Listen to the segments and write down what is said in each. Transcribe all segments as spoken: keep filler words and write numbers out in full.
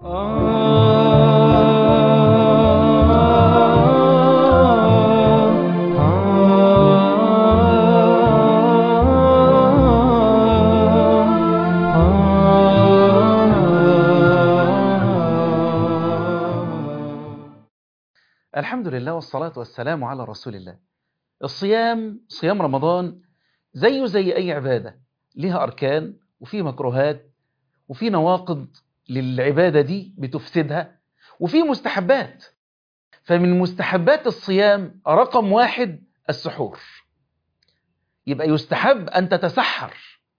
الحمد لله والصلاة والسلام على رسول الله. الصيام، صيام رمضان زيه زي أي عبادة، لها أركان وفي مكروهات وفي نواقض للعبادة دي بتفسدها، وفي مستحبات. فمن مستحبات الصيام رقم واحد السحور. يبقى يستحب أن تتسحر.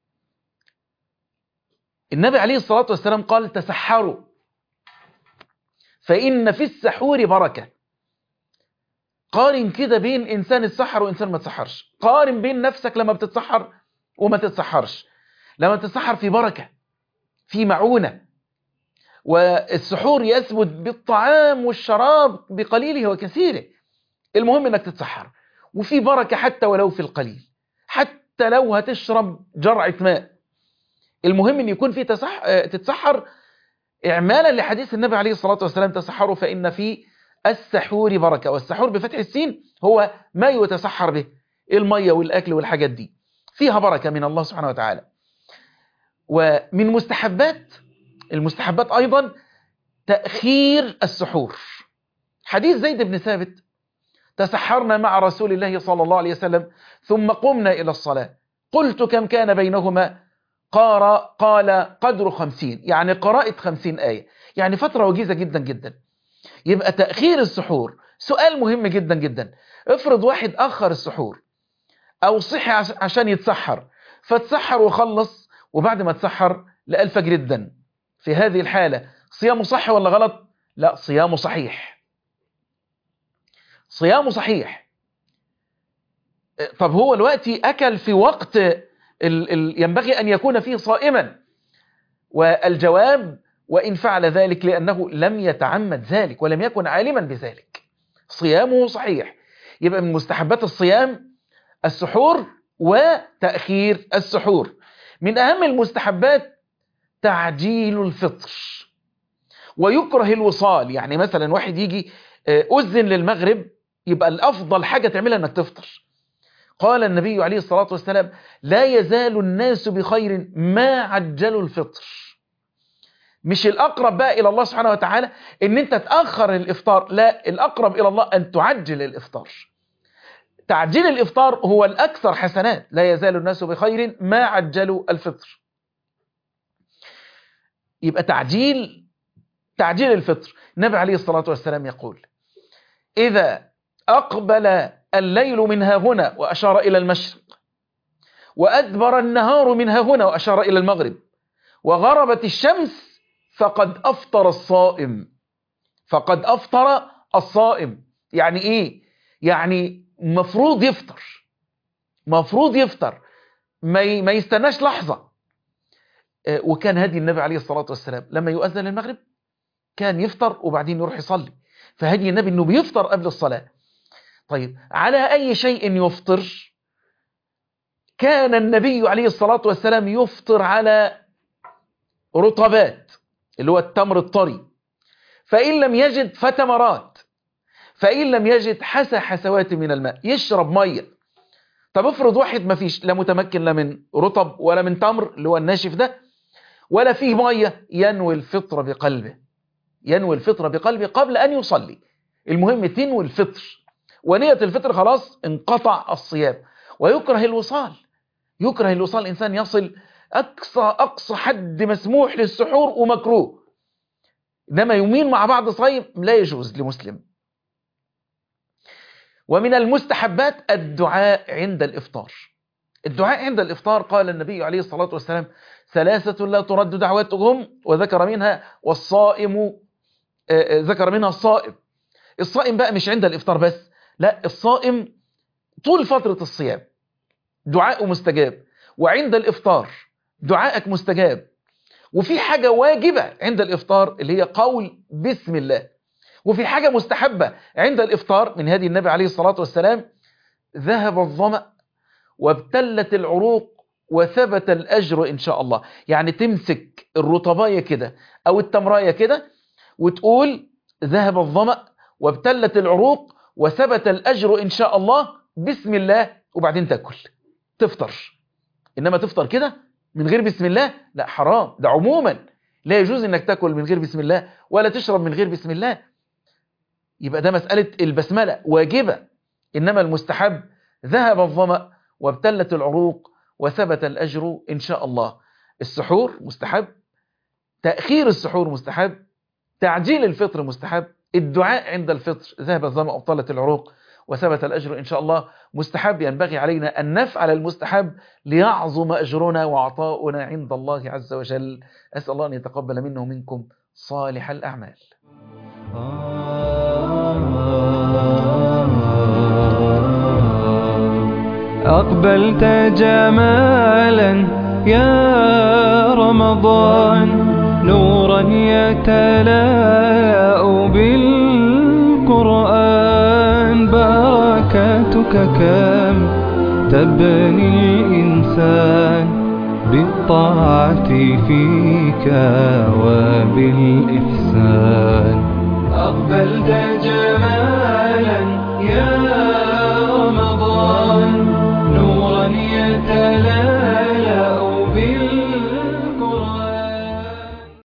النبي عليه الصلاة والسلام قال: تسحروا فإن في السحور بركة. قارن كده بين إنسان اتسحر وإنسان ما تسحرش. قارن بين نفسك لما بتتسحر وما تتسحرش. لما تتسحر في بركة، في معونة. والسحور يثبت بالطعام والشراب بقليله وكثيره. المهم انك تتسحر، وفي بركة حتى ولو في القليل، حتى لو هتشرب جرعة ماء. المهم ان يكون في تسح... تتسحر اعمالا لحديث النبي عليه الصلاة والسلام: تسحروا فإن في السحور بركة. والسحور بفتح السين هو ما يتسحر به، المية والأكل والحاجات دي فيها بركة من الله سبحانه وتعالى. ومن مستحبات المستحبات أيضا تأخير السحور. حديث زيد بن ثابت: تسحرنا مع رسول الله صلى الله عليه وسلم ثم قمنا إلى الصلاة، قلت: كم كان بينهما؟ قال قال قدر خمسين، يعني قراءة خمسين آية، يعني فترة وجيزة جدا جدا. يبقى تأخير السحور سؤال مهم جدا جدا. افرض واحد أخر السحور أو صحي عشان يتسحر، فتسحر وخلص، وبعد ما تسحر لقى الفجر جدا. في هذه الحالة صيامه صح ولا غلط؟ لا، صيامه صحيح، صيامه صحيح. طب هو دلوقتي أكل في وقت ال ال ينبغي أن يكون فيه صائما، والجواب: وإن فعل ذلك لأنه لم يتعمد ذلك ولم يكن عالما بذلك، صيامه صحيح. يبقى من مستحبات الصيام السحور وتأخير السحور. من أهم المستحبات تعجيل الفطر، ويكره الوصال. يعني مثلا واحد يجي أذن للمغرب، يبقى الأفضل حاجة تعملها أنك تفطر. قال النبي عليه الصلاة والسلام: لا يزال الناس بخير ما عجلوا الفطر. مش الأقرب بقى إلى الله سبحانه وتعالى أن أنت تأخر الإفطار، لا، الأقرب إلى الله أن تعجل الإفطار. تعجيل الإفطار هو الأكثر حسنات. لا يزال الناس بخير ما عجلوا الفطر. يبقى تعجيل تعجيل الفطر. النبي عليه الصلاة والسلام يقول: إذا أقبل الليل من ها هنا، وأشار إلى المشرق، وأدبر النهار من ها هنا، وأشار إلى المغرب، وغربت الشمس، فقد أفطر الصائم. فقد أفطر الصائم. يعني إيه؟ يعني مفروض يفطر، مفروض يفطر، ما ما يستناش لحظة. وكان هدي النبي عليه الصلاة والسلام لما يؤذن المغرب كان يفطر وبعدين يروح يصلي. فهدي النبي أنه بيفطر قبل الصلاة. طيب، على أي شيء يفطر؟ كان النبي عليه الصلاة والسلام يفطر على رطبات، اللي هو التمر الطري، فإن لم يجد فتمرات، فإن لم يجد حسى حسوات من الماء، يشرب مية. طب افرض واحد ما فيش، لا متمكن لا من رطب ولا من تمر اللي هو الناشف ده، ولا فيه مية، ينوي الفطر بقلبه، ينوي الفطر بقلبه قبل أن يصلي. المهم تنوي الفطر، ونية الفطر خلاص انقطع الصيام. ويكره الوصال، يكره الوصال، إنسان يصل أقصى أقصى حد مسموح للسحور ومكروه، إنما يومين مع بعض صيام لا يجوز لمسلم. ومن المستحبات الدعاء عند الإفطار. الدعاء عند الإفطار قال النبي عليه الصلاة والسلام: ثلاثة لا ترد دعواتهم، وذكر منها والصائم، ذكر منها الصائم. الصائم بقى مش عند الإفطار بس، لا، الصائم طول فترة الصيام دعاءه مستجاب، وعند الإفطار دعائك مستجاب. وفي حاجة واجبة عند الإفطار اللي هي قول بسم الله، وفي حاجة مستحبة عند الإفطار من هدي النبي عليه الصلاة والسلام: ذهب الظمأ وابتلت العروق وثبت الأجر إن شاء الله. يعني تمسك الرطباية كده أو التمراية كده وتقول ذهب الظمأ وابتلت العروق وثبت الأجر إن شاء الله بسم الله، وبعدين تأكل تفطر. إنما تفطر كده من غير بسم الله لا، حرام. ده عموما لا يجوز إنك تأكل من غير بسم الله ولا تشرب من غير بسم الله. يبقى ده مسألة البسملة واجبة. إنما المستحب ذهب الظمأ وابتلت العروق وثبت الأجر إن شاء الله. السحور مستحب، تأخير السحور مستحب، تعجيل الفطر مستحب، الدعاء عند الفطر ذهب الظمأ وابطلت العروق وثبت الأجر إن شاء الله مستحب. ينبغي علينا أن نفعل المستحب ليعظم أجرنا وعطاؤنا عند الله عز وجل. أسأل الله أن يتقبل منا ومنكم صالح الأعمال. أقبلت جمالا يا رمضان، نورا يتلاء بالقرآن، بركاتك كم تبني الإنسان بالطاعة فيك وبالإحسان. أقبلت جمالا يا